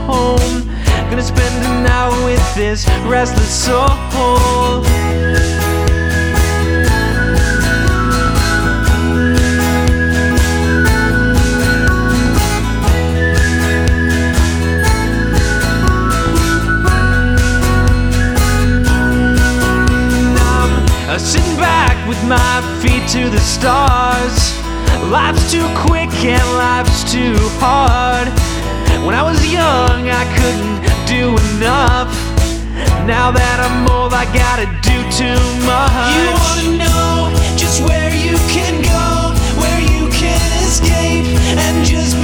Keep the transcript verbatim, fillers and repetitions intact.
home. Gonna spend an hour with this restless soul. I'm sitting back with my feet to the stars. Life's too quick and life's too hard. When I was young, I couldn't do enough. Now that I'm old, I gotta do too much. You wanna know just where you can go, where you can escape, and just